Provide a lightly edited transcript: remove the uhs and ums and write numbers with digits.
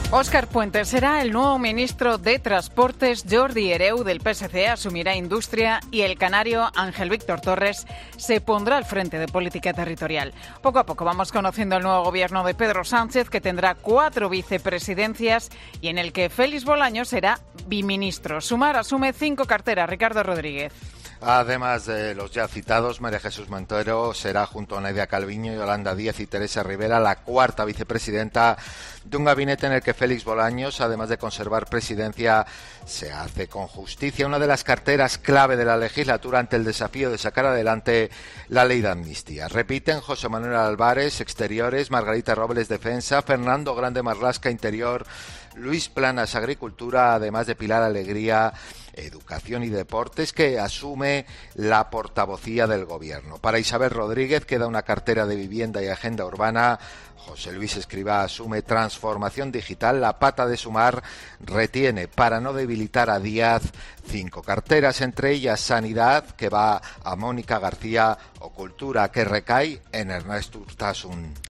Óscar Puente será el nuevo ministro de Transportes. Jordi Hereu del PSC asumirá Industria y el canario Ángel Víctor Torres se pondrá al frente de Política Territorial. Poco a poco vamos conociendo el nuevo gobierno de Pedro Sánchez, que tendrá 4 vicepresidencias y en el que Félix Bolaños será biministro. Sumar asume 5 carteras. Ricardo Rodríguez. Además de los ya citados, María Jesús Montero será, junto a Nadia Calviño, Yolanda Díaz y Teresa Rivera, la 4ª vicepresidenta de un gabinete en el que Félix Bolaños, además de conservar presidencia, se hace con justicia. Una de las carteras clave de la legislatura ante el desafío de sacar adelante la ley de amnistía. Repiten José Manuel Álvarez, Exteriores, Margarita Robles, Defensa, Fernando Grande Marlasca, Interior, Luis Planas, Agricultura, además de Pilar Alegría, Educación y Deportes, que asume la portavocía del Gobierno. Para Isabel Rodríguez queda una cartera de Vivienda y Agenda Urbana. José Luis Escrivá asume Transformación Digital. La pata de Sumar retiene, para no debilitar a Díaz, 5 carteras, entre ellas Sanidad, que va a Mónica García, o Cultura, que recae en Ernesto Urtasun.